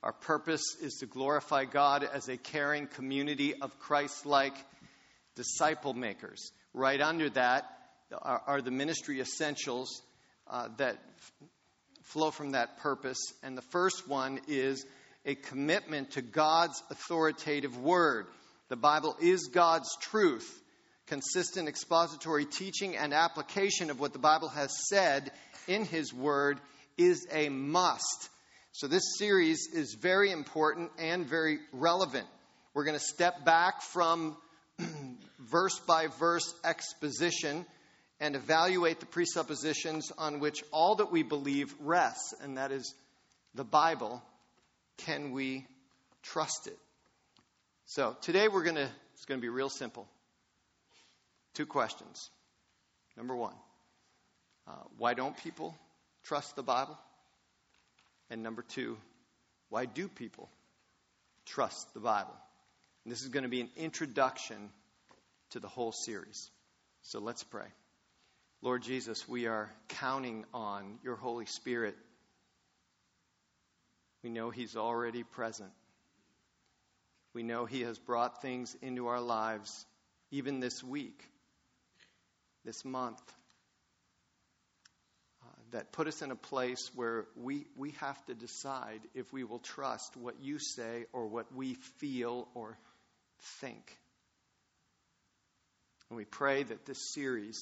Our purpose is to glorify God as a caring community of Christ-like disciple makers. Right under that are the ministry essentials that flow from that purpose. And the first one is a commitment to God's authoritative word. The Bible is God's truth. Consistent expository teaching and application of what the Bible has said in His word is a must. So this series is very important and very relevant. We're going to step back from verse-by-verse exposition and evaluate the presuppositions on which all that we believe rests, and that is the Bible. Can we trust it? So today it's going to be real simple. 2 questions. Number 1, why don't people trust the Bible? And number 2, why do people trust the Bible? And this is going to be an introduction to the whole series. So let's pray. Lord Jesus, we are counting on your Holy Spirit. We know He's already present. We know He has brought things into our lives, even this week, this month, that put us in a place where we have to decide if we will trust what you say or what we feel or think. And we pray that this series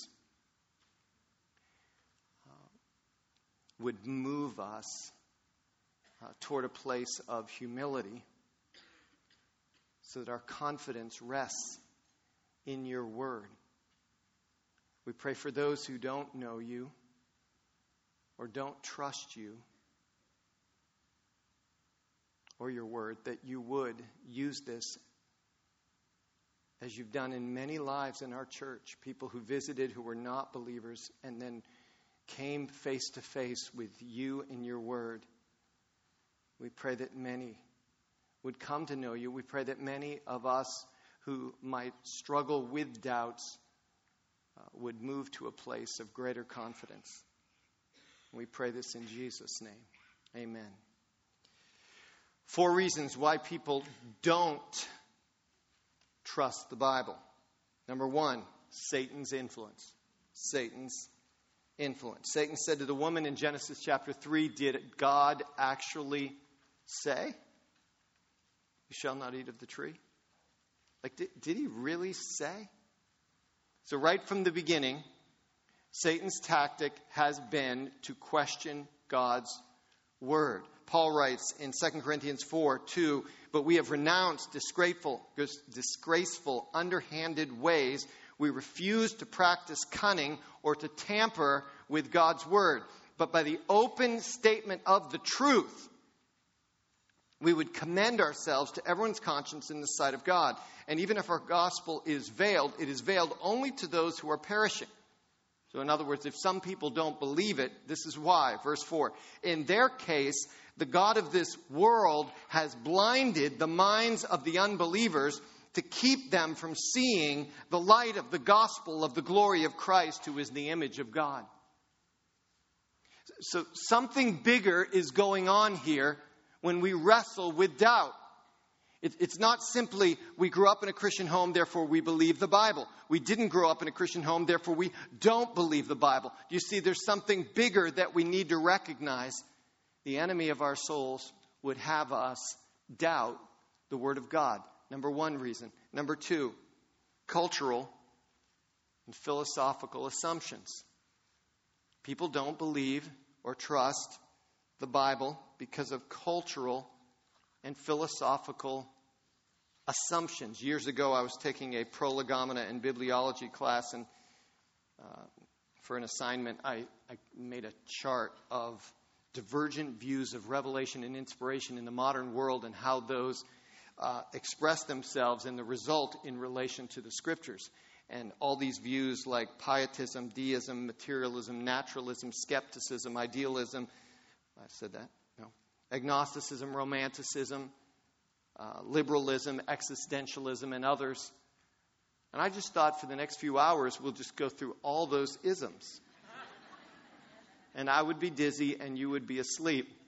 would move us toward a place of humility so that our confidence rests in your word. We pray for those who don't know you or don't trust you or your word, that you would use this as you've done in many lives in our church, people who visited who were not believers and then came face to face with you and your word. We pray that many would come to know you. We pray that many of us who might struggle with doubts would move to a place of greater confidence. We pray this in Jesus' name. Amen. 4 reasons why people don't trust the Bible. Number 1, Satan's influence. Satan's influence. Satan said to the woman in Genesis chapter 3, did God actually say, you shall not eat of the tree? Like, did he really say? So right from the beginning, Satan's tactic has been to question God's word. Paul writes in 2 Corinthians 4:2, but we have renounced disgraceful, underhanded ways. We refuse to practice cunning or to tamper with God's word. But by the open statement of the truth, we would commend ourselves to everyone's conscience in the sight of God. And even if our gospel is veiled, it is veiled only to those who are perishing. So in other words, if some people don't believe it, this is why. Verse 4, in their case, the God of this world has blinded the minds of the unbelievers to keep them from seeing the light of the gospel of the glory of Christ, who is the image of God. So something bigger is going on here when we wrestle with doubt. It's not simply we grew up in a Christian home, therefore we believe the Bible. We didn't grow up in a Christian home, therefore we don't believe the Bible. You see, there's something bigger that we need to recognize. The enemy of our souls would have us doubt the Word of God. Number 1 reason. Number 2, cultural and philosophical assumptions. People don't believe or trust the Bible because of cultural and philosophical assumptions. Years ago, I was taking a prolegomena and bibliology class, and for an assignment, I made a chart of divergent views of revelation and inspiration in the modern world and how those express themselves in the result in relation to the Scriptures. And all these views like pietism, deism, materialism, naturalism, skepticism, idealism, I said that? No. Agnosticism, romanticism, liberalism, existentialism, and others. And I just thought for the next few hours, we'll just go through all those isms. And I would be dizzy and you would be asleep.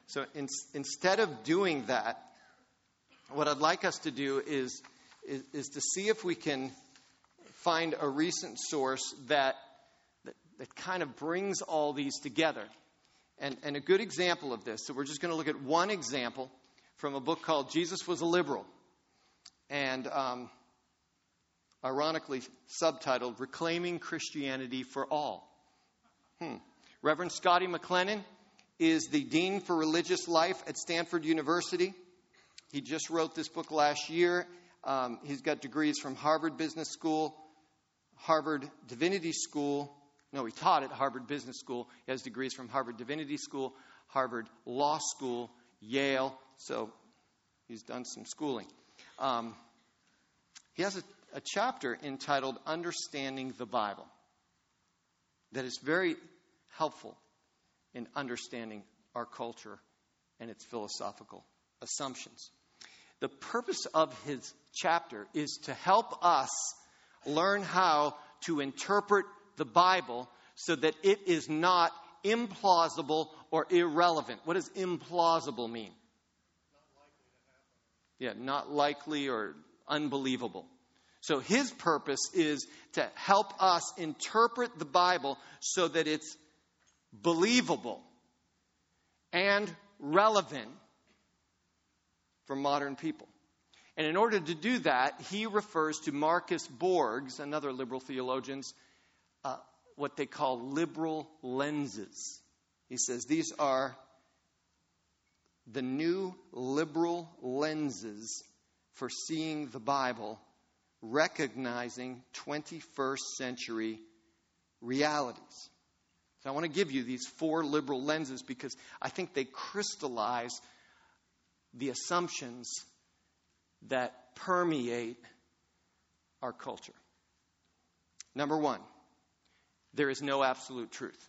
So instead of doing that, what I'd like us to do is to see if we can find a recent source that kind of brings all these together. And a good example of this, so we're just going to look at one example from a book called Jesus Was a Liberal, and ironically subtitled Reclaiming Christianity for All. Reverend Scotty McLennan is the Dean for Religious Life at Stanford University. He just wrote this book last year. He's got degrees from Harvard Business School, Harvard Divinity School. No, he taught at Harvard Business School. He has degrees from Harvard Divinity School, Harvard Law School, Yale. So he's done some schooling. He has a chapter entitled Understanding the Bible that is very helpful in understanding our culture and its philosophical assumptions. The purpose of his chapter is to help us learn how to interpret the Bible so that it is not implausible or irrelevant. What does implausible mean? Not likely or unbelievable. So his purpose is to help us interpret the Bible so that it's believable and relevant for modern people. And in order to do that, he refers to Marcus Borg's, another liberal theologian, what they call liberal lenses. He says these are the new liberal lenses for seeing the Bible, recognizing 21st century realities. So I want to give you these 4 liberal lenses because I think they crystallize the assumptions that permeate our culture. Number 1, there is no absolute truth.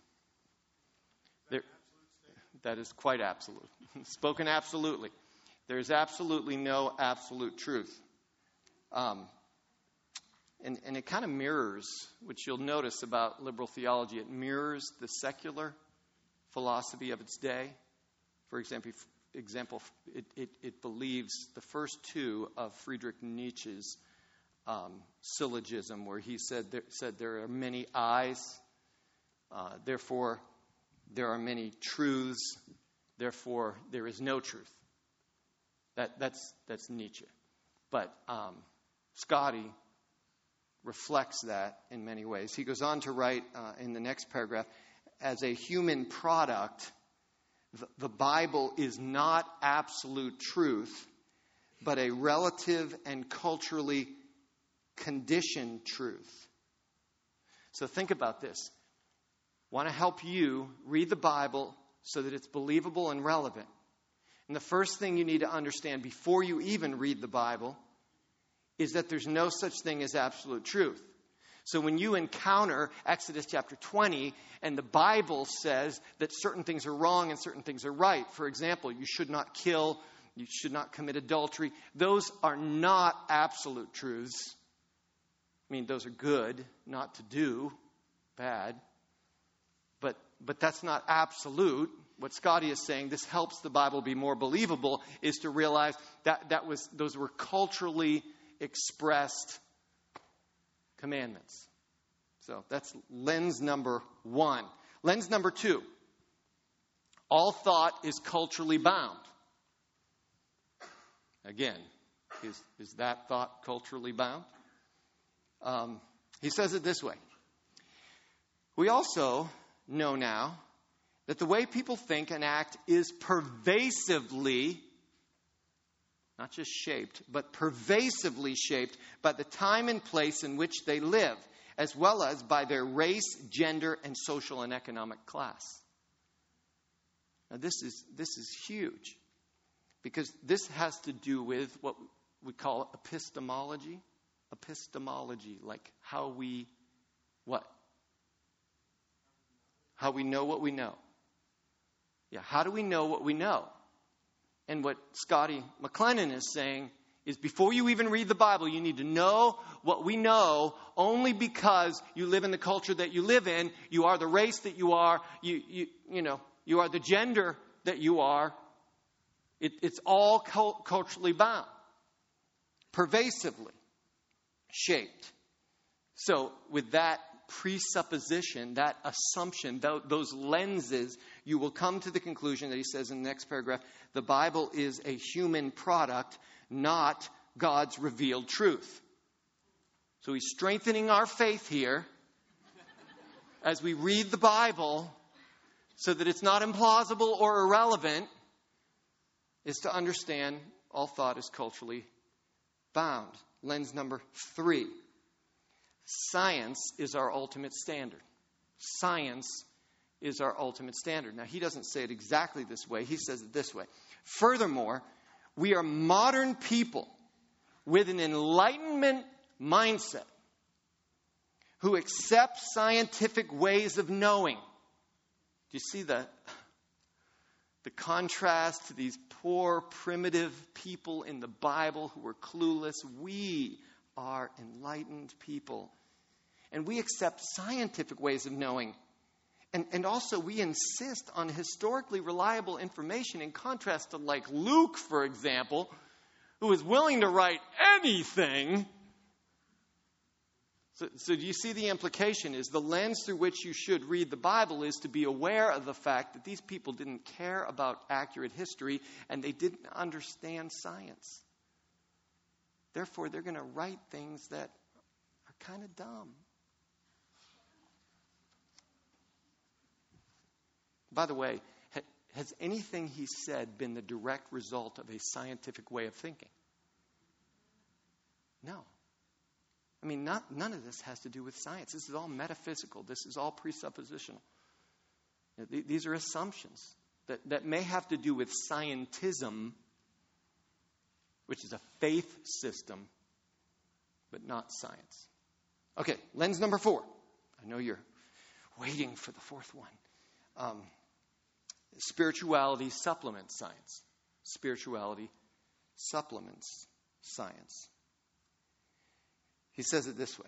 That is quite absolute. Spoken absolutely. There is absolutely no absolute truth. And it kind of mirrors, which you'll notice about liberal theology, it mirrors the secular philosophy of its day. For example, it believes the first 2 of Friedrich Nietzsche's syllogism, where he said there are many I's, therefore there are many truths, therefore there is no truth. That's Nietzsche. But Scotty reflects that in many ways. He goes on to write in the next paragraph, as a human product, the Bible is not absolute truth, but a relative and culturally conditioned truth. So think about this. Want to help you read the Bible so that it's believable and relevant. And the first thing you need to understand before you even read the Bible is that there's no such thing as absolute truth. So when you encounter Exodus chapter 20 and the Bible says that certain things are wrong and certain things are right, for example, you should not kill, you should not commit adultery, those are not absolute truths. I mean, those are good not to do, bad. But that's not absolute. What Scotty is saying, this helps the Bible be more believable, is to realize that those were culturally expressed commandments. So that's lens number 1. Lens number 2. All thought is culturally bound. Again, is that thought culturally bound? He says it this way. We also know now that the way people think and act is pervasively, not just shaped, but pervasively shaped by the time and place in which they live, as well as by their race, gender, and social and economic class. Now this is huge, because this has to do with what we call epistemology. Epistemology, like how we know what we know. Yeah, how do we know what we know? And what Scotty McLennan is saying is before you even read the Bible, you need to know what we know only because you live in the culture that you live in. You are the race that you are. You are the gender that you are. It's all culturally bound, pervasively shaped. So with that presupposition, that assumption, those lenses, you will come to the conclusion that he says in the next paragraph, the Bible is a human product, not God's revealed truth. So he's strengthening our faith here as we read the Bible so that it's not implausible or irrelevant, is to understand all thought is culturally bound. Lens number 3. Science is our ultimate standard. Science is our ultimate standard. Now, he doesn't say it exactly this way. He says it this way. Furthermore, we are modern people with an Enlightenment mindset who accept scientific ways of knowing. Do you see the contrast to these poor, primitive people in the Bible who were clueless? We are enlightened people. And we accept scientific ways of knowing. And also we insist on historically reliable information in contrast to like Luke, for example, who is willing to write anything. So do you see the implication is the lens through which you should read the Bible is to be aware of the fact that these people didn't care about accurate history and they didn't understand science. Therefore, they're going to write things that are kind of dumb. By the way, has anything he said been the direct result of a scientific way of thinking? No. I mean, none of this has to do with science. This is all metaphysical. This is all presuppositional. These are assumptions that may have to do with scientism, which is a faith system, but not science. Okay, lens number 4. I know you're waiting for the fourth one. Spirituality supplements science. Spirituality supplements science. He says it this way.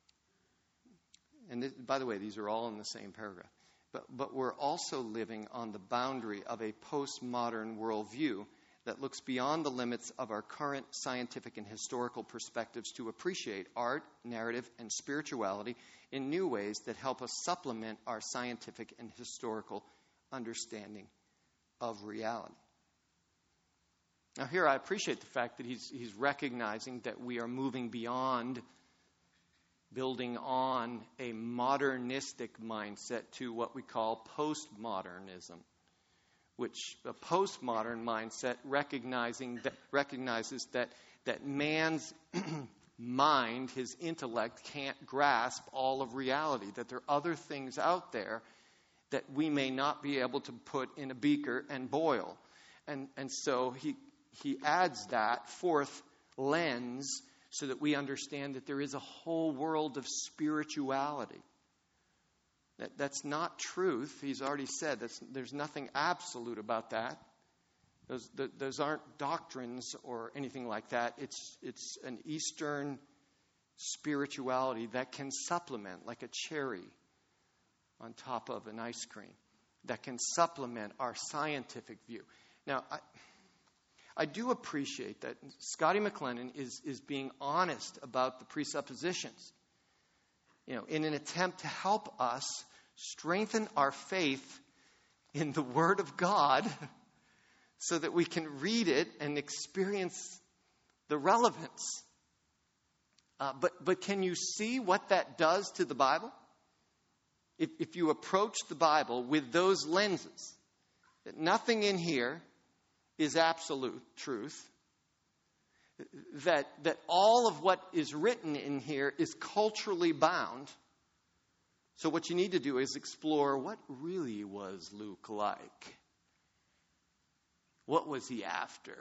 And by the way, these are all in the same paragraph. But we're also living on the boundary of a postmodern worldview that looks beyond the limits of our current scientific and historical perspectives to appreciate art, narrative, and spirituality in new ways that help us supplement our scientific and historical understanding of reality. Now here I appreciate the fact that he's recognizing that we are moving beyond building on a modernistic mindset to what we call postmodernism, which a postmodern mindset recognizes that man's mind, his intellect, can't grasp all of reality, that there are other things out there that we may not be able to put in a beaker and boil. And so he adds that fourth lens so that we understand that there is a whole world of spirituality. That's not truth. He's already said there's nothing absolute about that. Those aren't doctrines or anything like that. It's an Eastern spirituality that can supplement, like a cherry on top of an ice cream, that can supplement our scientific view. Now, I do appreciate that Scotty McLennan is being honest about the presuppositions, in an attempt to help us strengthen our faith in the Word of God so that we can read it and experience the relevance. But can you see what that does to the Bible? If you approach the Bible with those lenses, that nothing in here is absolute truth, that all of what is written in here is culturally bound. So what you need to do is explore what really was Luke like. What was he after?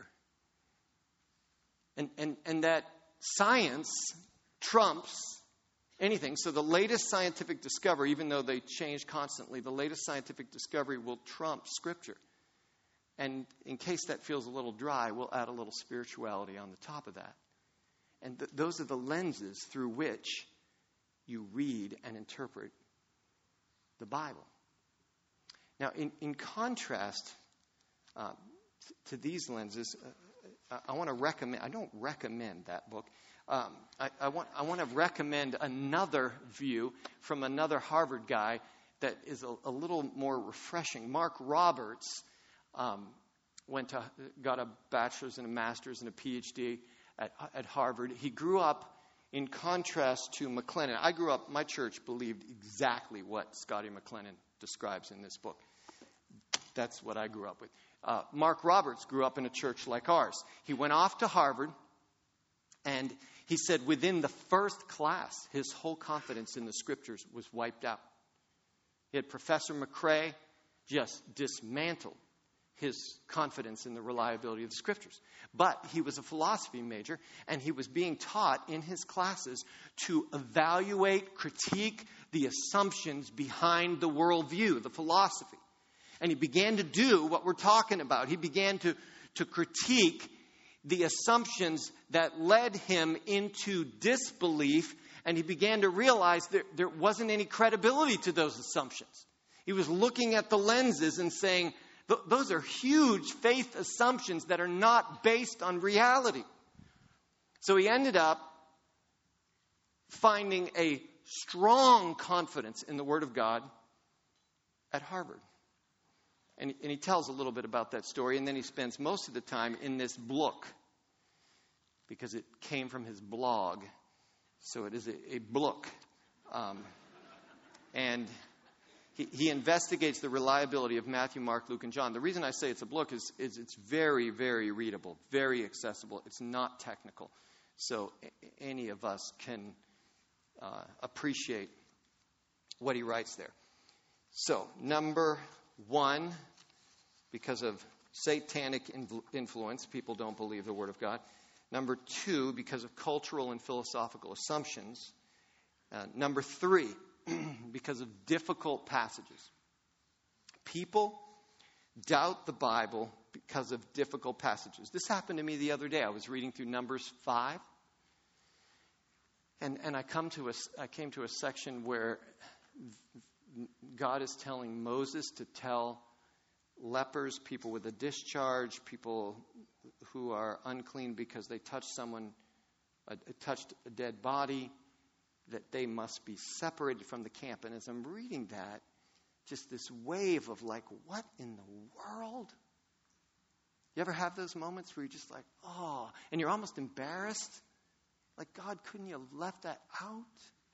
And that science trumps anything. So the latest scientific discovery, even though they change constantly, the latest scientific discovery will trump Scripture. And in case that feels a little dry, we'll add a little spirituality on the top of that. And those are the lenses through which you read and interpret the Bible. Now, in contrast to these lenses, I want to recommend, I don't recommend that book. I want to recommend another view from another Harvard guy that is a little more refreshing. Mark Roberts got a bachelor's and a master's and a PhD at Harvard. He grew up in contrast to McLennan. My church believed exactly what Scotty McLennan describes in this book. That's what I grew up with. Mark Roberts grew up in a church like ours. He went off to Harvard, and he said within the first class, his whole confidence in the Scriptures was wiped out. He had Professor McCrae just dismantled his confidence in the reliability of the Scriptures. But he was a philosophy major, and he was being taught in his classes to evaluate, critique the assumptions behind the worldview, the philosophy. And he began to do what we're talking about. He began to critique the assumptions that led him into disbelief, and he began to realize there wasn't any credibility to those assumptions. He was looking at the lenses and saying, those are huge faith assumptions that are not based on reality. So he ended up finding a strong confidence in the Word of God at Harvard. And he tells a little bit about that story, and then he spends most of the time in this book, because it came from his blog. So it is a book. And he investigates the reliability of Matthew, Mark, Luke, and John. The reason I say it's a book is it's very, very readable, very accessible. It's not technical. So any of us can appreciate what he writes there. So, number one, because of satanic influence, people don't believe the Word of God. Number two, because of cultural and philosophical assumptions. Number three, because of difficult passages. People doubt the Bible because of difficult passages. This happened to me the other day. I was reading through Numbers 5. And I came to a section where God is telling Moses to tell lepers, people with a discharge, people who are unclean because they touched a dead body, that they must be separated from the camp. And as I'm reading that, just this wave of like, what in the world? You ever have those moments where you're just like, oh, and you're almost embarrassed? Like, God, couldn't you have left that out?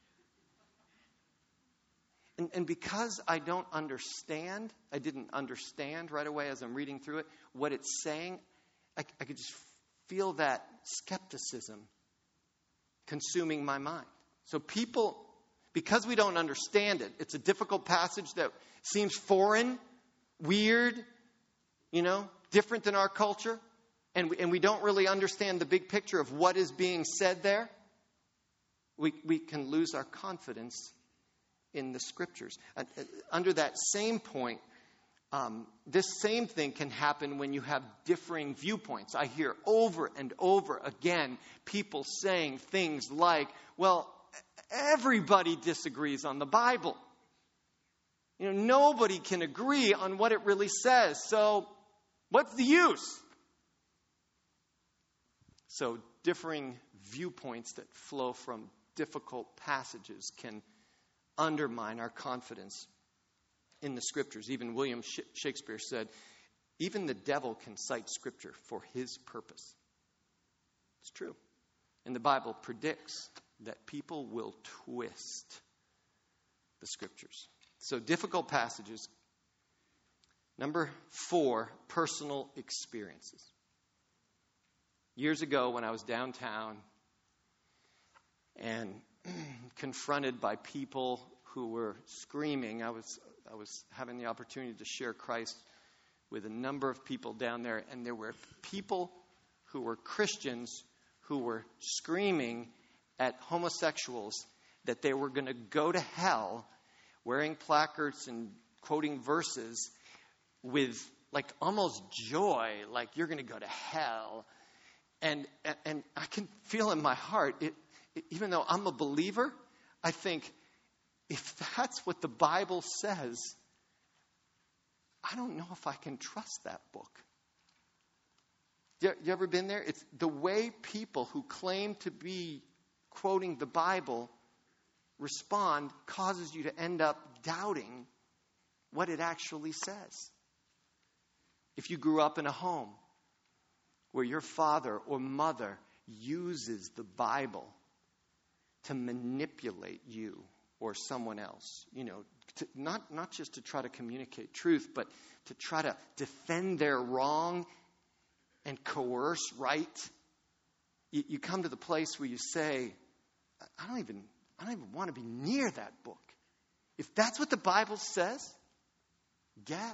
And because I didn't understand right away as I'm reading through it, what it's saying, I could just feel that skepticism consuming my mind. So people, because we don't understand it, it's a difficult passage that seems foreign, weird, different than our culture, and we don't really understand the big picture of what is being said there, we can lose our confidence in the Scriptures. Under that same point, this same thing can happen when you have differing viewpoints. I hear over and over again people saying things like, well, everybody disagrees on the Bible. Nobody can agree on what it really says. So what's the use? So differing viewpoints that flow from difficult passages can undermine our confidence in the Scriptures. Even William Shakespeare said, even the devil can cite Scripture for his purpose. It's true. And the Bible predicts that people will twist the Scriptures. So difficult passages. Number 4, personal experiences. Years ago when I was downtown and confronted by people who were screaming, I was having the opportunity to share Christ with a number of people down there, and there were people who were Christians who were screaming at homosexuals that they were going to go to hell, wearing placards and quoting verses with like almost joy, like you're going to go to hell. And I can feel in my heart, even though I'm a believer, I think, if that's what the Bible says, I don't know if I can trust that book. You ever been there? It's the way people who claim to be quoting the Bible respond causes you to end up doubting what it actually says. If you grew up in a home where your father or mother uses the Bible to manipulate you or someone else, not just to try to communicate truth, but to try to defend their wrong and coerce right, you come to the place where you say, I don't even want to be near that book. If that's what the Bible says, gag.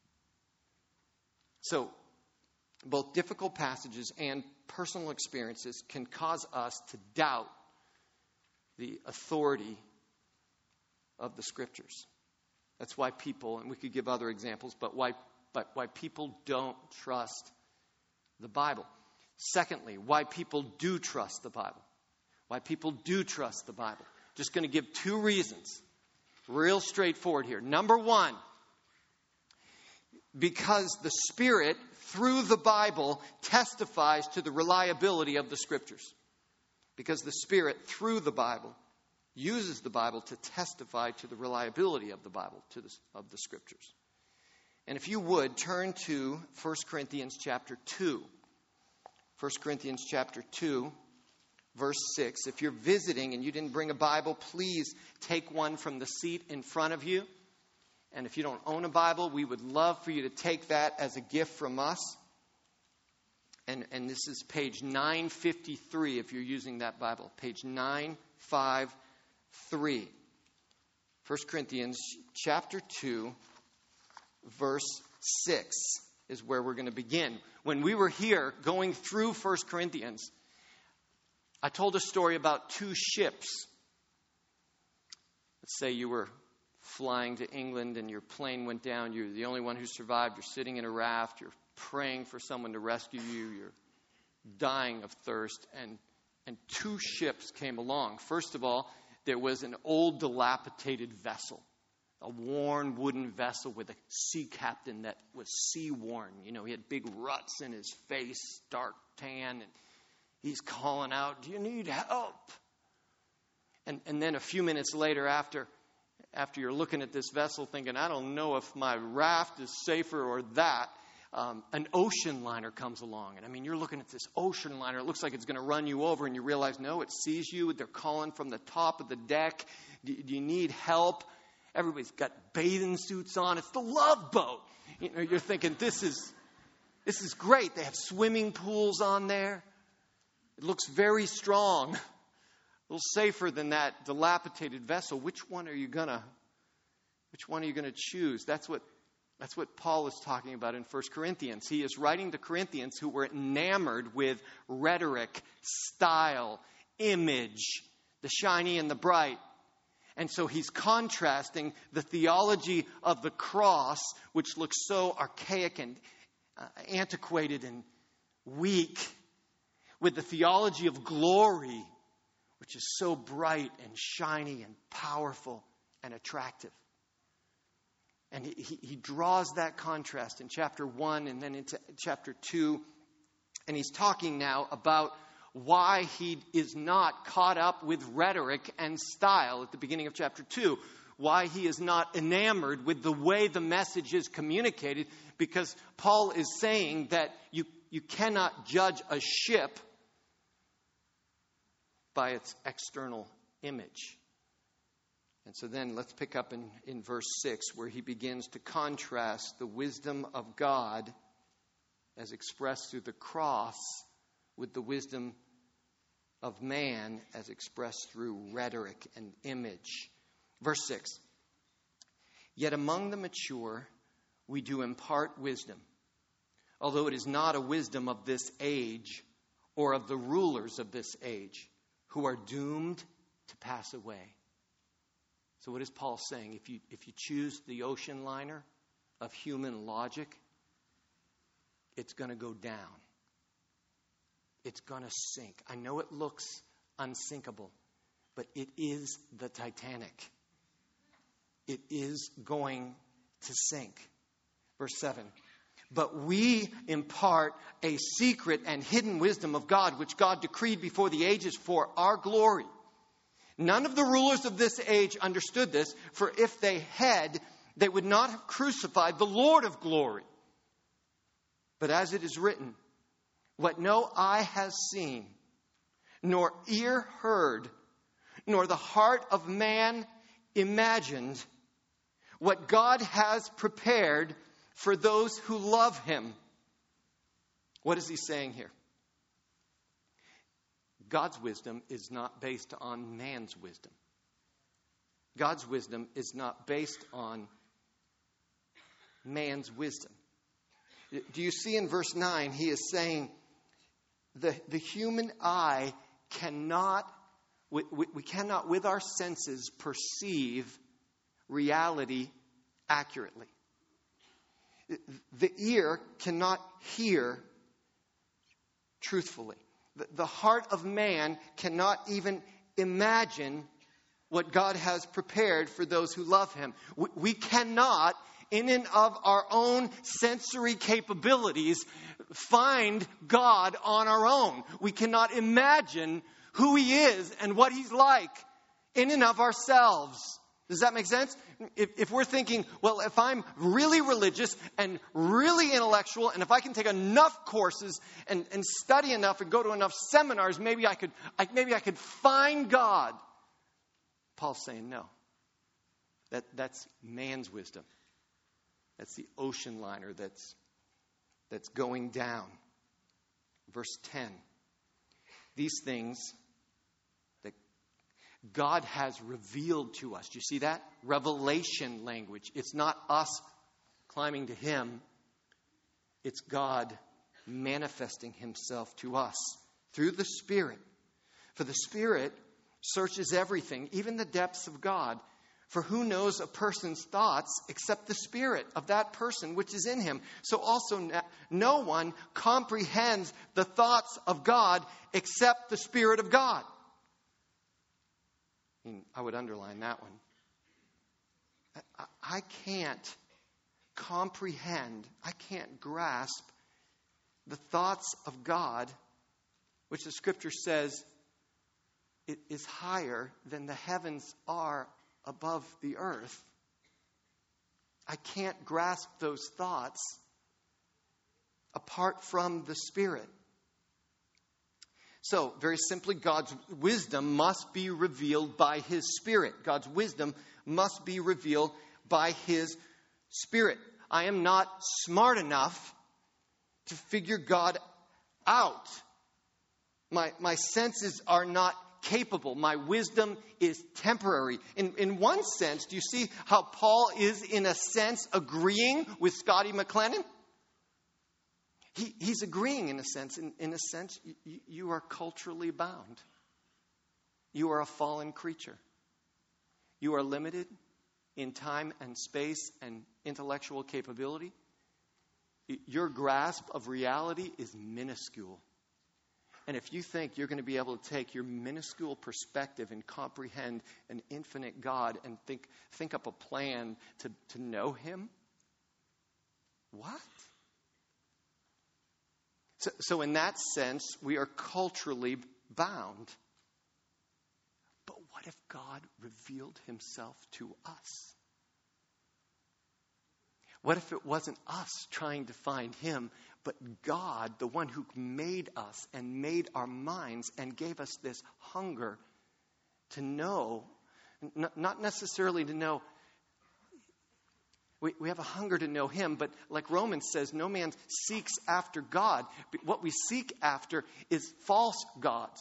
So, both difficult passages and personal experiences can cause us to doubt the authority of the Scriptures. That's why people, and we could give other examples, but why people don't trust the Bible. Secondly, why people do trust the Bible. Why people do trust the Bible. Just going to give two reasons. Real straightforward here. Number one, because the Spirit, through the Bible, testifies to the reliability of the Scriptures. Because the Spirit, through the Bible, uses the Bible to testify to the reliability of the Bible, of the Scriptures. And if you would, turn to 1 Corinthians chapter 2. 1 Corinthians chapter 2, verse 6. If you're visiting and you didn't bring a Bible, please take one from the seat in front of you. And if you don't own a Bible, we would love for you to take that as a gift from us. And this is page 953 if you're using that Bible. Page 953. 1 Corinthians chapter 2, verse 6 is where we're going to begin. When we were here going through 1 Corinthians, I told a story about two ships. Let's say you were flying to England and your plane went down. You're the only one who survived. You're sitting in a raft. You're praying for someone to rescue you. You're dying of thirst. And two ships came along. First of all, there was an old dilapidated vessel. A worn wooden vessel with a sea captain that was sea-worn. He had big ruts in his face, dark tan, and he's calling out, "Do you need help?" And then a few minutes later, after you're looking at this vessel thinking, I don't know if my raft is safer or that, an ocean liner comes along. And you're looking at this ocean liner. It looks like it's going to run you over, and you realize, no, it sees you. They're calling from the top of the deck. Do you need help? Everybody's got bathing suits on. It's the Love Boat. You're thinking, this is great. They have swimming pools on there. It looks very strong. A little safer than that dilapidated vessel. Which one are you gonna choose? That's what Paul is talking about in 1 Corinthians. He is writing to Corinthians who were enamored with rhetoric, style, image, the shiny and the bright. And so he's contrasting the theology of the cross, which looks so archaic and antiquated and weak, with the theology of glory, which is so bright and shiny and powerful and attractive. And he draws that contrast in chapter 1 and then into chapter 2. And he's talking now about why he is not caught up with rhetoric and style at the beginning of chapter 2. Why he is not enamored with the way the message is communicated. Because Paul is saying that you cannot judge a ship by its external image. And so then let's pick up in verse 6 where he begins to contrast the wisdom of God as expressed through the cross with the wisdom of man as expressed through rhetoric and image. Verse 6. Yet among the mature we do impart wisdom, although it is not a wisdom of this age or of the rulers of this age, who are doomed to pass away. So what is Paul saying? If you choose the ocean liner of human logic, it's going to go down. It's going to sink. I know it looks unsinkable, but it is the Titanic. It is going to sink. Verse 7. But we impart a secret and hidden wisdom of God, which God decreed before the ages for our glory. None of the rulers of this age understood this, for if they had, they would not have crucified the Lord of glory. But as it is written, what no eye has seen, nor ear heard, nor the heart of man imagined, what God has prepared for those who love him. What is he saying here? God's wisdom is not based on man's wisdom. God's wisdom is not based on man's wisdom. Do you see in verse 9, he is saying the human eye cannot, we cannot with our senses perceive reality accurately. The ear cannot hear truthfully. The heart of man cannot even imagine what God has prepared for those who love him. We cannot, in and of our own sensory capabilities, find God on our own. We cannot imagine who he is and what he's like in and of ourselves. Does that make sense? If we're thinking, well, if I'm really religious and really intellectual, and if I can take enough courses and study enough and go to enough seminars, maybe I could find God. Paul's saying no. That's man's wisdom. That's the ocean liner that's going down. Verse 10. These things that God has revealed to us. Do you see that? Revelation language. It's not us climbing to him. It's God manifesting himself to us through the Spirit. For the Spirit searches everything, even the depths of God. For who knows a person's thoughts except the spirit of that person which is in him? So also no one comprehends the thoughts of God except the Spirit of God. I would underline that one. I can't comprehend, I can't grasp the thoughts of God, which the Scripture says it is higher than the heavens are above the earth. I can't grasp those thoughts apart from the Spirit. So, very simply, God's wisdom must be revealed by his Spirit. God's wisdom must be revealed by his Spirit. I am not smart enough to figure God out. My senses are not capable. My wisdom is temporary. In one sense, do you see how Paul is, in a sense, agreeing with Scotty McLennan? He's agreeing in a sense. In a sense, you are culturally bound. You are a fallen creature. You are limited in time and space and intellectual capability. Your grasp of reality is minuscule. And if you think you're going to be able to take your minuscule perspective and comprehend an infinite God and think up a plan to know him, what? So in that sense, we are culturally bound. But what if God revealed himself to us? What if it wasn't us trying to find him, but God, the one who made us and made our minds and gave us this hunger to know, not necessarily to know. We have a hunger to know him, but like Romans says, no man seeks after God. What we seek after is false gods,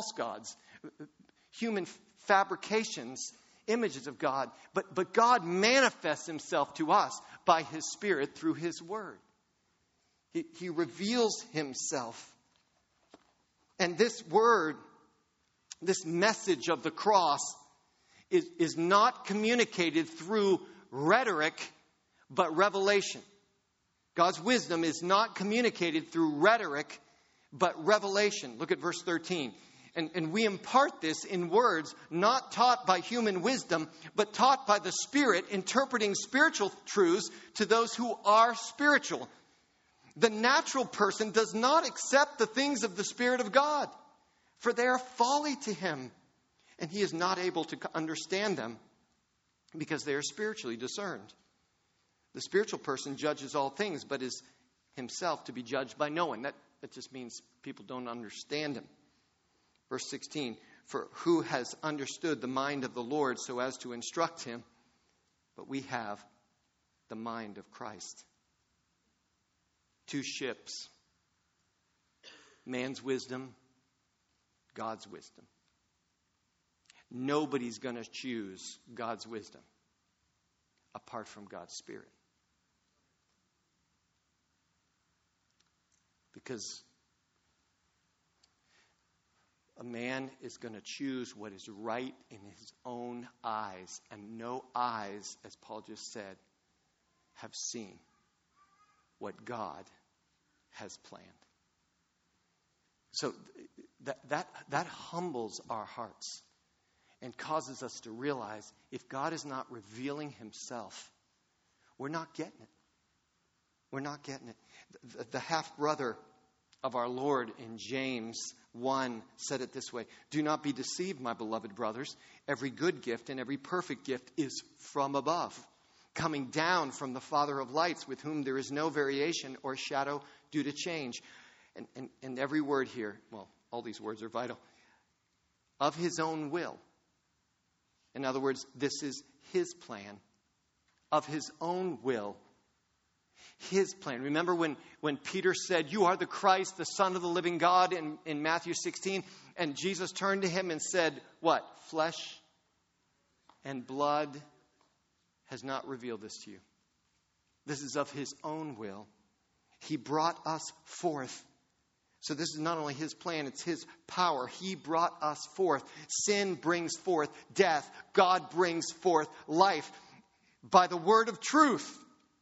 human fabrications, images of God. But God manifests himself to us by his Spirit through his word. He reveals himself. And this word, this message of the cross is not communicated through rhetoric, but revelation. God's wisdom is not communicated through rhetoric, but revelation. Look at verse 13. And we impart this in words not taught by human wisdom, but taught by the Spirit, interpreting spiritual truths to those who are spiritual. The natural person does not accept the things of the Spirit of God, for they are folly to him, and he is not able to understand them because they are spiritually discerned. The spiritual person judges all things, but is himself to be judged by no one. That just means people don't understand him. Verse 16, for who has understood the mind of the Lord so as to instruct him? But we have the mind of Christ. Two ships. Man's wisdom, God's wisdom. Nobody's going to choose God's wisdom apart from God's Spirit. Because a man is going to choose what is right in his own eyes. And no eyes, as Paul just said, have seen what God has planned. So that humbles our hearts and causes us to realize if God is not revealing himself, we're not getting it. We're not getting it. The half-brother of our Lord in James 1 said it this way: do not be deceived, my beloved brothers. Every good gift and every perfect gift is from above, coming down from the Father of lights, with whom there is no variation or shadow due to change. And every word here, well, all these words are vital. Of his own will. In other words, this is his plan. Of his own will. His plan. Remember when Peter said, you are the Christ, the Son of the living God, in Matthew 16, and Jesus turned to him and said, what? Flesh and blood has not revealed this to you. This is of his own will. He brought us forth. So this is not only his plan, it's his power. He brought us forth. Sin brings forth death. God brings forth life by the word of truth.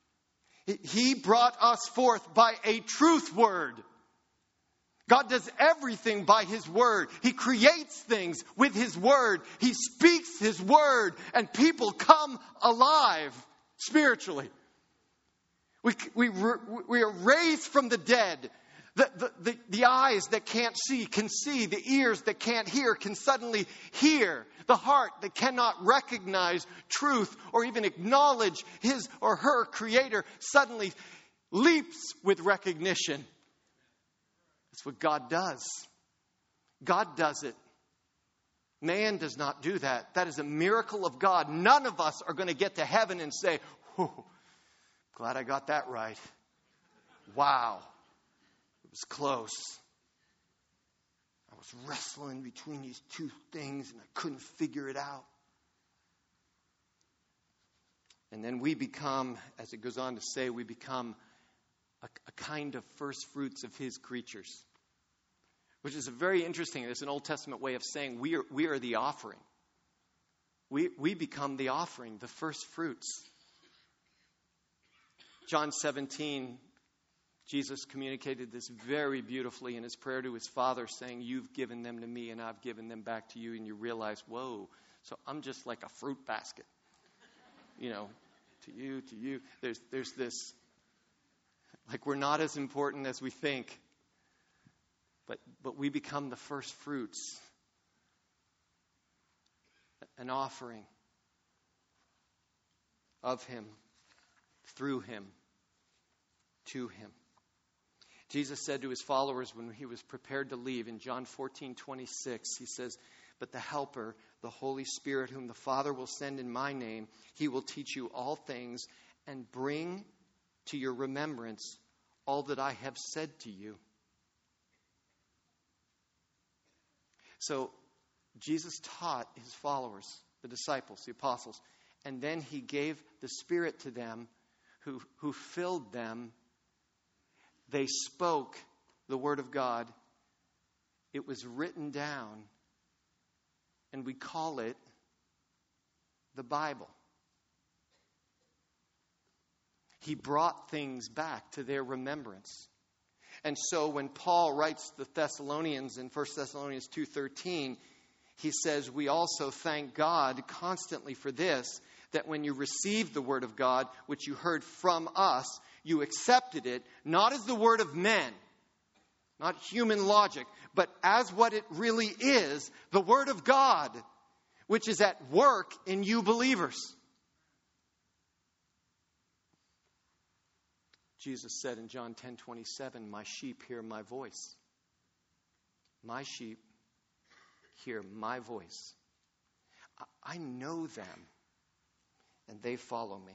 He brought us forth by a truth word. God does everything by his word. He creates things with his word. He speaks his word, and people come alive spiritually. We are raised from the dead. The eyes that can't see can see. The ears that can't hear can suddenly hear. The heart that cannot recognize truth or even acknowledge his or her creator suddenly leaps with recognition. That's what God does. God does it. Man does not do that. That is a miracle of God. None of us are going to get to heaven and say, glad I got that right. Wow. It was close. I was wrestling between these two things and I couldn't figure it out. And then we become, as it goes on to say, we become a kind of first fruits of his creatures. Which is a very interesting, it's an Old Testament way of saying we are the offering. We become the offering, the first fruits. John 17, Jesus communicated this very beautifully in his prayer to his Father, saying, you've given them to me and I've given them back to you. And you realize, whoa, so I'm just like a fruit basket. To you. There's this, like we're not as important as we think. But we become the first fruits. An offering of him, through him, to him. Jesus said to his followers when he was prepared to leave in John 14:26, he says, but the Helper, the Holy Spirit, whom the Father will send in my name, he will teach you all things and bring to your remembrance all that I have said to you. So Jesus taught his followers, the disciples, the apostles, and then he gave the Spirit to them who filled them. They spoke the word of God. It was written down, and we call it the Bible. He brought things back to their remembrance. And so when Paul writes the Thessalonians in 1 Thessalonians 2:13, he says, we also thank God constantly for this, that when you received the word of God, which you heard from us, You accepted it not as the word of men, not human logic, but as what it really is, the word of God, which is at work in you believers. Jesus said in John 10:27, my sheep hear my voice. My sheep hear my voice. I know them, and they follow me.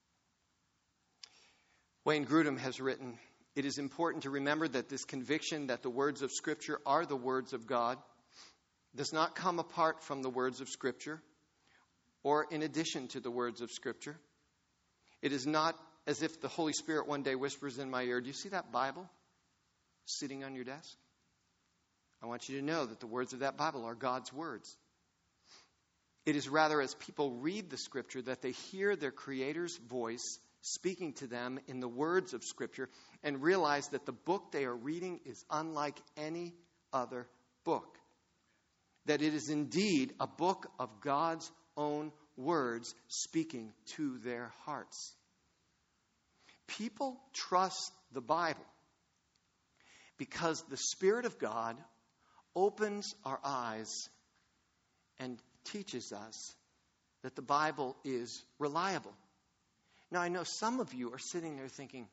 Wayne Grudem has written, it is important to remember that this conviction that the words of Scripture are the words of God does not come apart from the words of Scripture or in addition to the words of Scripture. It is not as if the Holy Spirit one day whispers in my ear, do you see that Bible sitting on your desk? I want you to know that the words of that Bible are God's words. It is rather as people read the Scripture that they hear their Creator's voice speaking to them in the words of Scripture and realize that the book they are reading is unlike any other book. That it is indeed a book of God's own words speaking to their hearts. People trust the Bible because the Spirit of God opens our eyes and teaches us that the Bible is reliable. Now, I know some of you are sitting there thinking,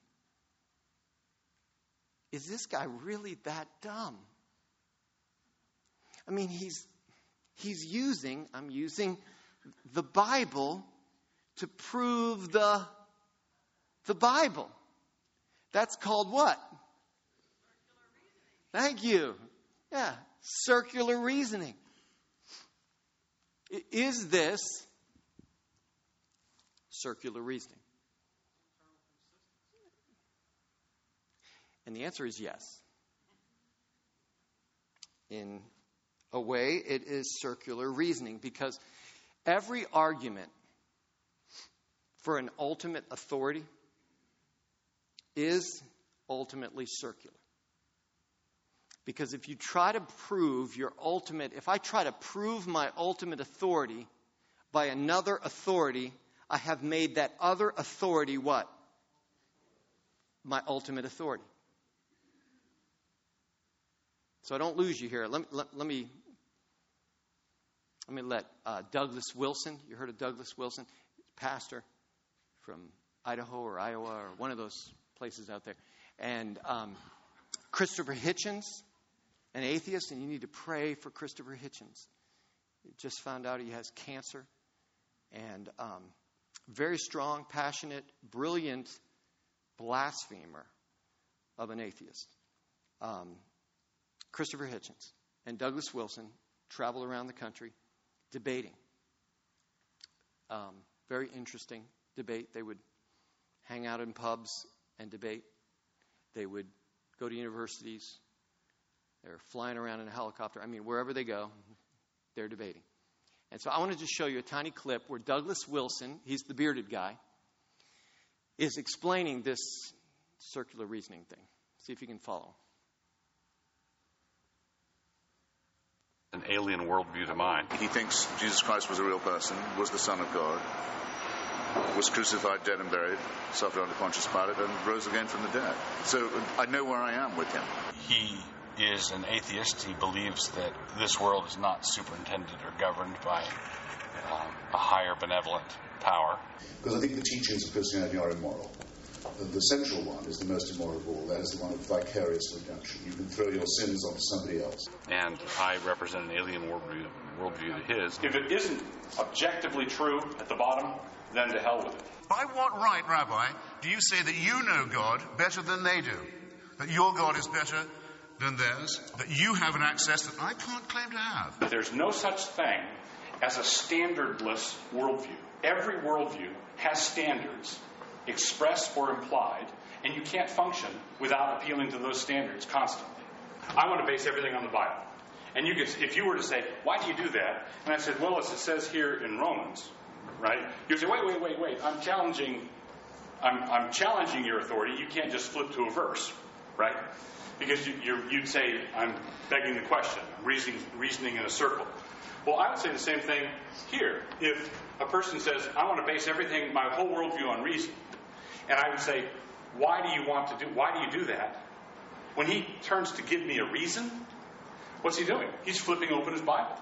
is this guy really that dumb? I mean, I'm using the Bible to prove the Bible. That's called what? Thank you. Yeah, circular reasoning. Is this circular reasoning? And the answer is yes. In a way, it is circular reasoning because every argument for an ultimate authority is ultimately circular. Because if you try to prove if I try to prove my ultimate authority by another authority, I have made that other authority what? My ultimate authority. So I don't lose you here. Let me let Douglas Wilson, you heard of Douglas Wilson? Pastor from Idaho or Iowa or one of those places out there. And Christopher Hitchens, an atheist, and you need to pray for Christopher Hitchens. He just found out he has cancer. And very strong, passionate, brilliant blasphemer of an atheist. Christopher Hitchens and Douglas Wilson travel around the country debating. Very interesting debate. They would hang out in pubs and debate. They would go to universities. They're flying around in a helicopter. I mean, wherever they go, they're debating. And so I want to just show you a tiny clip where Douglas Wilson, he's the bearded guy, is explaining this circular reasoning thing. See if you can follow. An alien worldview to mine. He thinks Jesus Christ was a real person, was the Son of God, was crucified, dead and buried, suffered under Pontius Pilate, and rose again from the dead. So I know where I am with him. He is an atheist. He believes that this world is not superintended or governed by a higher benevolent power. Because I think the teachings of Christianity are immoral. The central one is the most immoral of all. That is the one of vicarious redemption. You can throw your sins onto somebody else. And I represent an alien worldview to his. If it isn't objectively true at the bottom, then to hell with it. By what right, Rabbi, do you say that you know God better than they do? That your God is better than theirs? That you have an access that I can't claim to have? But there's no such thing as a standardless worldview. Every worldview has standards, expressed or implied, and you can't function without appealing to those standards constantly. I want to base everything on the Bible. And you could, if you were to say, why do you do that? And I said, well, as it says here in Romans, right? You say, wait. I'm challenging your authority. You can't just flip to a verse, right? Because you'd say, I'm begging the question, reasoning in a circle. Well, I would say the same thing here. If a person says, I want to base everything, my whole worldview on reason, and I would say, why do you do that? When he turns to give me a reason, what's he doing? He's flipping open his Bible.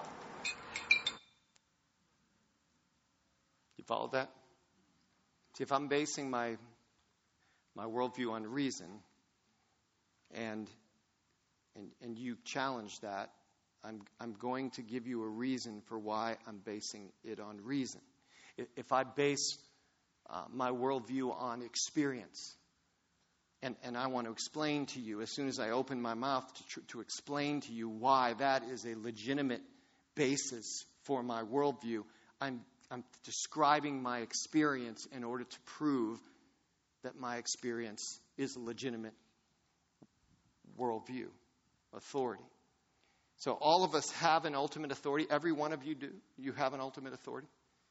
You follow that? See, if I'm basing my worldview on reason, and you challenge that, I'm going to give you a reason for why I'm basing it on reason. If I base my worldview on experience, and I want to explain to you, as soon as I open my mouth to explain to you why that is a legitimate basis for my worldview, I'm describing my experience in order to prove that my experience is a legitimate worldview, authority. So all of us have an ultimate authority. Every one of you do. You have an ultimate authority.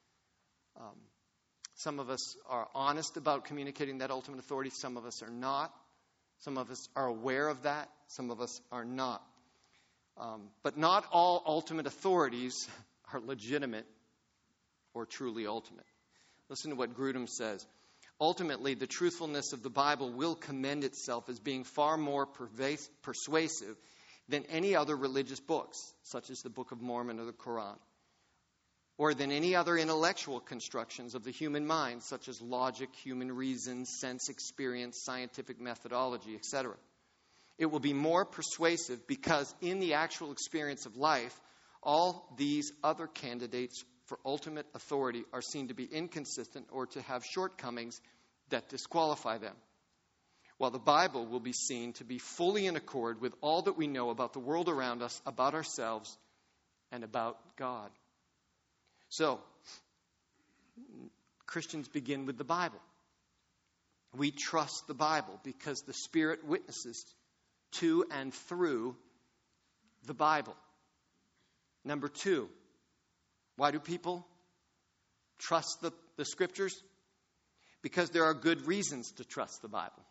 Some of us are honest about communicating that ultimate authority. Some of us are not. Some of us are aware of that. Some of us are not. But not all ultimate authorities are legitimate or truly ultimate. Listen to what Grudem says. Ultimately, the truthfulness of the Bible will commend itself as being far more persuasive than any other religious books, such as the Book of Mormon or the Quran, or than any other intellectual constructions of the human mind, such as logic, human reason, sense experience, scientific methodology, etc. It will be more persuasive because in the actual experience of life, all these other candidates for ultimate authority are seen to be inconsistent or to have shortcomings that disqualify them, while the Bible will be seen to be fully in accord with all that we know about the world around us, about ourselves, and about God. So, Christians begin with the Bible. We trust the Bible because the Spirit witnesses to and through the Bible. Number two, why do people trust the Scriptures? Because there are good reasons to trust the Bible.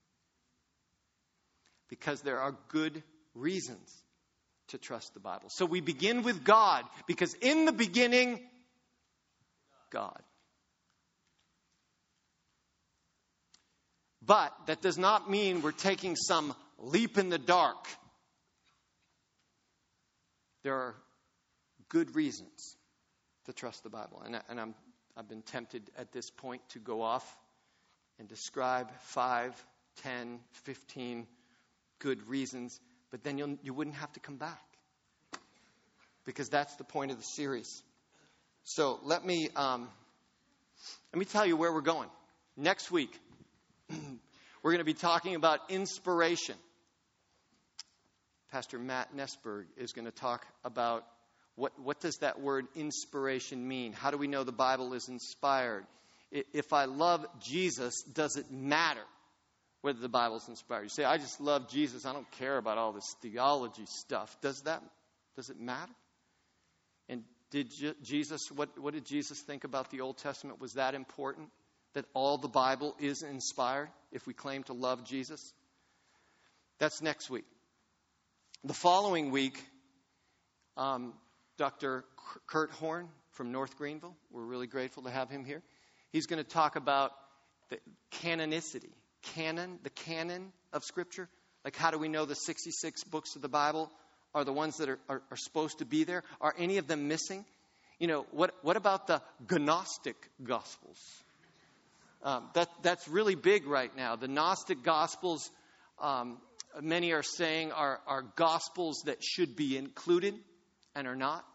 Because there are good reasons to trust the Bible. So we begin with God, because in the beginning, God. But that does not mean we're taking some leap in the dark. There are good reasons to trust the Bible. And I've been tempted at this point to go off and describe 5, 10, 15 good reasons, but then you wouldn't have to come back, because that's the point of the series. So let me tell you where we're going. Next week, we're going to be talking about inspiration. Pastor Matt Nesberg is going to talk about what does that word inspiration mean? How do we know the Bible is inspired? If I love Jesus, does it matter whether the Bible is inspired? You say, I just love Jesus. I don't care about all this theology stuff. Does it matter? And what did Jesus think about the Old Testament? Was that important? That all the Bible is inspired if we claim to love Jesus? That's next week. The following week, Dr. Kurt Horn from North Greenville, we're really grateful to have him here. He's going to talk about the canonicity, the canon of Scripture. Like, how do we know the 66 books of the Bible are the ones that are supposed to be there? Are any of them missing? You know, what about the Gnostic Gospels? That's really big right now. The Gnostic Gospels, many are saying are Gospels that should be included and are not.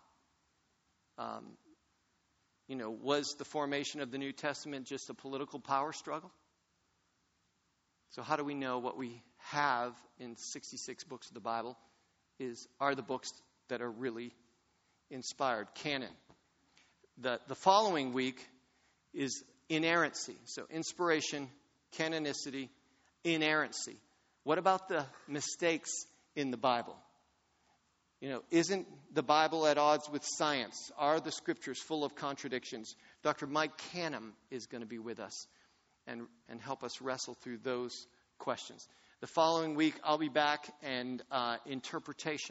Was the formation of the New Testament just a political power struggle? So how do we know what we have in 66 books of the Bible are the books that are really inspired? Canon. The following week is inerrancy. So inspiration, canonicity, inerrancy. What about the mistakes in the Bible? Isn't the Bible at odds with science? Are the Scriptures full of contradictions? Dr. Mike Canham is going to be with us and help us wrestle through those questions. The following week, I'll be back and interpretation.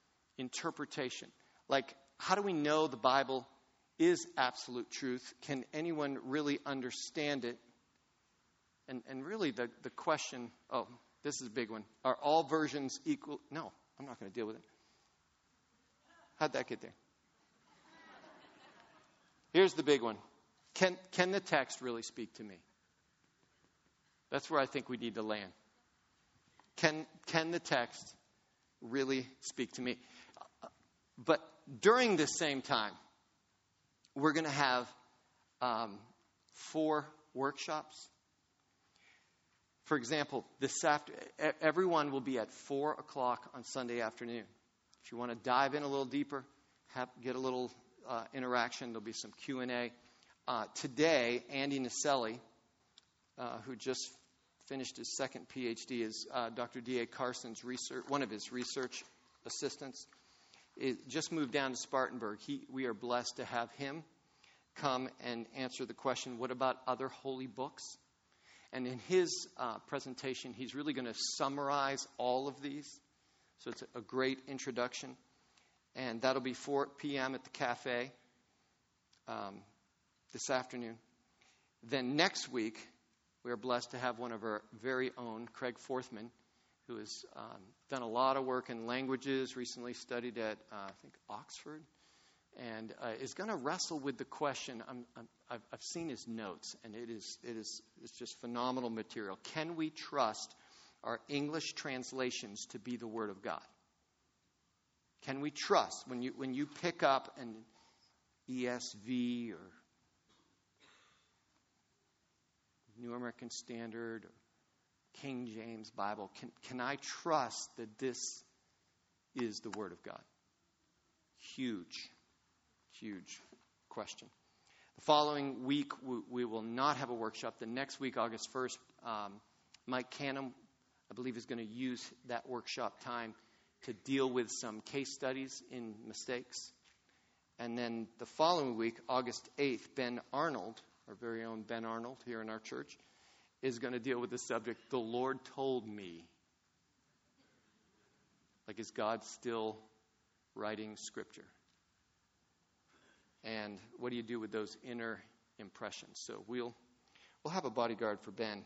Like, how do we know the Bible is absolute truth? Can anyone really understand it And really the question, this is a big one. Are all versions equal? No, I'm not going to deal with it. How'd that get there? Here's the big one. Can the text really speak to me? That's where I think we need to land. Can the text really speak to me? But during this same time, we're going to have 4 workshops. For example, everyone will be at 4 o'clock on Sunday afternoon. If you want to dive in a little deeper, get a little interaction, there'll be some Q&A. Today, Andy Naselli, who just finished his second PhD, is Dr. D.A. Carson's one of his research assistants. Just moved down to Spartanburg. We are blessed to have him come and answer the question, what about other holy books? And in his presentation, he's really going to summarize all of these. So it's a great introduction. And that'll be 4 p.m. at the cafe this afternoon. Then next week, we are blessed to have one of our very own, Craig Forthman, who has done a lot of work in languages, recently studied at, I think, Oxford, and is going to wrestle with the question. I've seen his notes, and it's just phenomenal material. Can we trust our English translations to be the Word of God? Can we trust when you pick up an ESV or New American Standard or King James Bible, can I trust that this is the Word of God? Huge question. The following week, we will not have a workshop. The next week, August 1st, Mike Canham, I believe, is going to use that workshop time to deal with some case studies in mistakes. And then the following week, August 8th, Ben Arnold, our very own Ben Arnold here in our church, is going to deal with the subject, the Lord told me. Like, is God still writing Scripture? And what do you do with those inner impressions? So we'll have a bodyguard for Ben.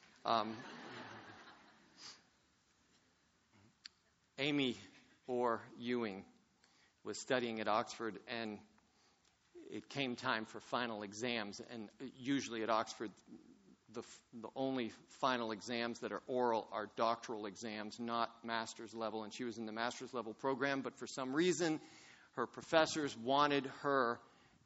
Amy Orr Ewing was studying at Oxford, and it came time for final exams. And usually at Oxford, the only final exams that are oral are doctoral exams, not master's level. And she was in the master's level program, but for some reason, her professors wanted her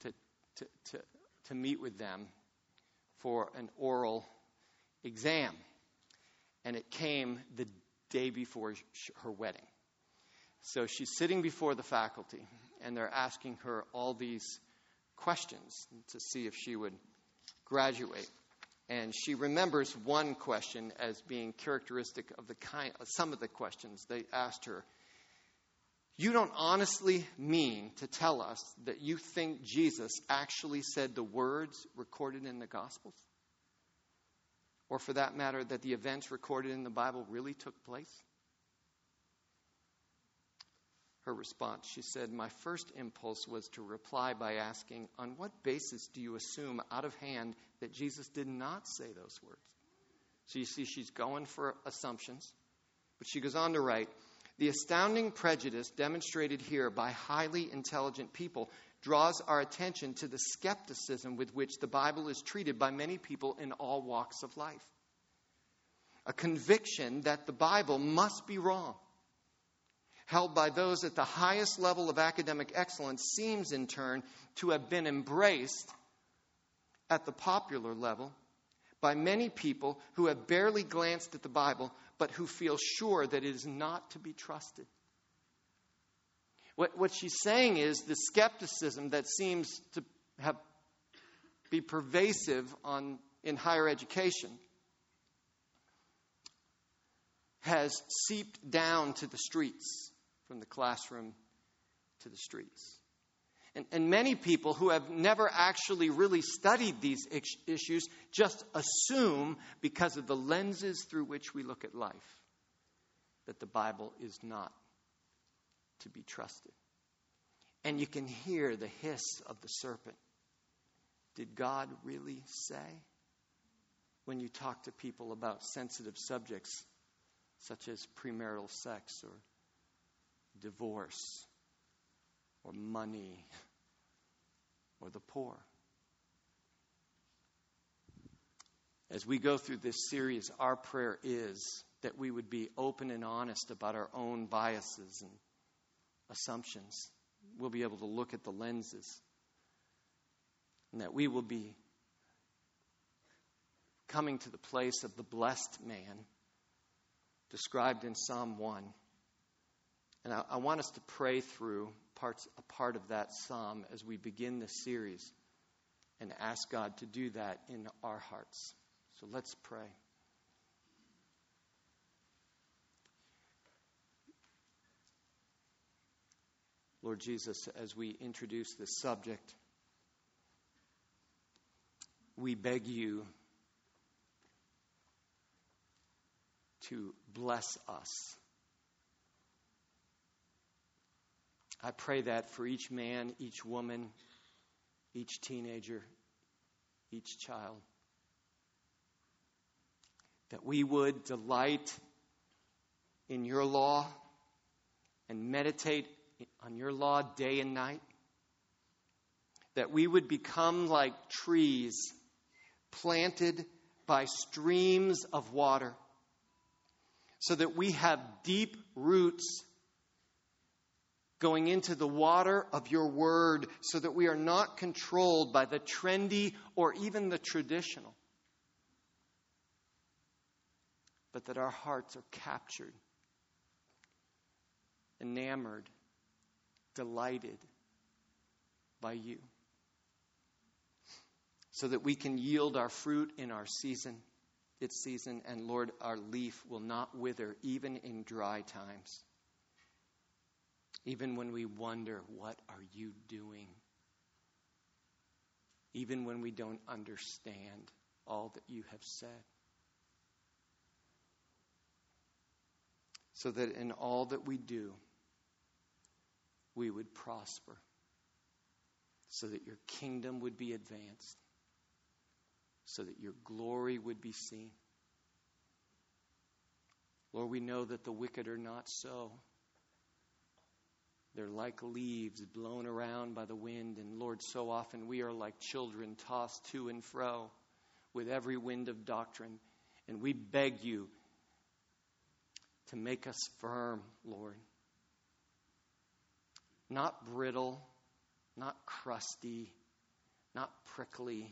to meet with them for an oral exam. And it came the day before her wedding. So she's sitting before the faculty, and they're asking her all these questions to see if she would graduate. And she remembers one question as being characteristic of some of the questions. They asked her, "You don't honestly mean to tell us that you think Jesus actually said the words recorded in the Gospels? Or for that matter, that the events recorded in the Bible really took place?" Her response, she said, "My first impulse was to reply by asking, on what basis do you assume out of hand that Jesus did not say those words?" So you see, she's going for assumptions. But she goes on to write, "The astounding prejudice demonstrated here by highly intelligent people draws our attention to the skepticism with which the Bible is treated by many people in all walks of life. A conviction that the Bible must be wrong, held by those at the highest level of academic excellence, seems in turn to have been embraced at the popular level by many people who have barely glanced at the Bible, but who feel sure that it is not to be trusted." What she's saying is the skepticism that seems to be pervasive in higher education has seeped down to the streets, from the classroom to the streets. And many people who have never actually really studied these issues just assume, because of the lenses through which we look at life, that the Bible is not to be trusted. And you can hear the hiss of the serpent. Did God really say? when you talk to people about sensitive subjects such as premarital sex or divorce or money or the poor. As we go through this series, our prayer is that we would be open and honest about our own biases and assumptions. We'll be able to look at the lenses, and that we will be coming to the place of the blessed man described in Psalm 1. And I want us to pray through a part of that psalm as we begin this series and ask God to do that in our hearts. So let's pray. Lord Jesus, as we introduce this subject, we beg you to bless us. I pray that for each man, each woman, each teenager, each child, that we would delight in your law and meditate on your law day and night, that we would become like trees planted by streams of water, so that we have deep roots going into the water of your word, so that we are not controlled by the trendy or even the traditional, but that our hearts are captured, enamored, delighted by you, so that we can yield our fruit in its season, and Lord, our leaf will not wither even in dry times. Even when we wonder, what are you doing? Even when we don't understand all that you have said. So that in all that we do, we would prosper. So that your kingdom would be advanced. So that your glory would be seen. Lord, we know that the wicked are not so. They're like leaves blown around by the wind. And Lord, so often we are like children tossed to and fro with every wind of doctrine. And we beg you to make us firm, Lord. Not brittle, not crusty, not prickly.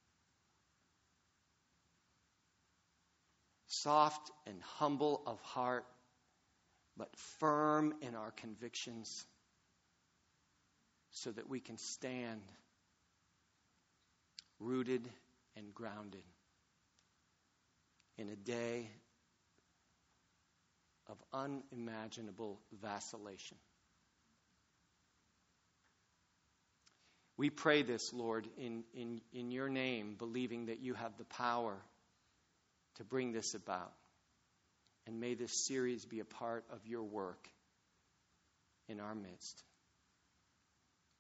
Soft and humble of heart, but firm in our convictions, so that we can stand rooted and grounded in a day of unimaginable vacillation. We pray this, Lord, in your name, believing that you have the power to bring this about. And may this series be a part of your work in our midst.